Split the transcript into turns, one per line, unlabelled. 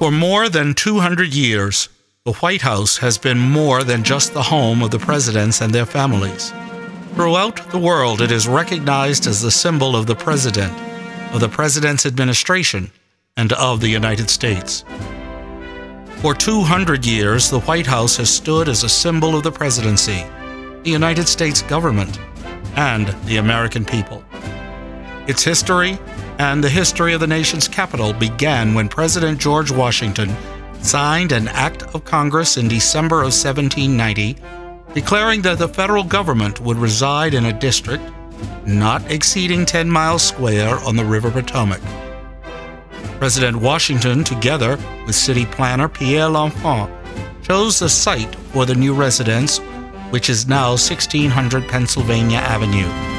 For more than 200 years, the White House has been more than just the home of the presidents and their families. Throughout the world, it is recognized as the symbol of the president, of the president's administration, and of the United States. For 200 years, the White House has stood as a symbol of the presidency, the United States government, and the American people. Its history and the history of the nation's capital began when President George Washington signed an act of Congress in December of 1790, declaring that the federal government would reside in a district not exceeding 10 miles square on the River Potomac. President Washington, together with city planner Pierre L'Enfant, chose the site for the new residence, which is now 1600 Pennsylvania Avenue.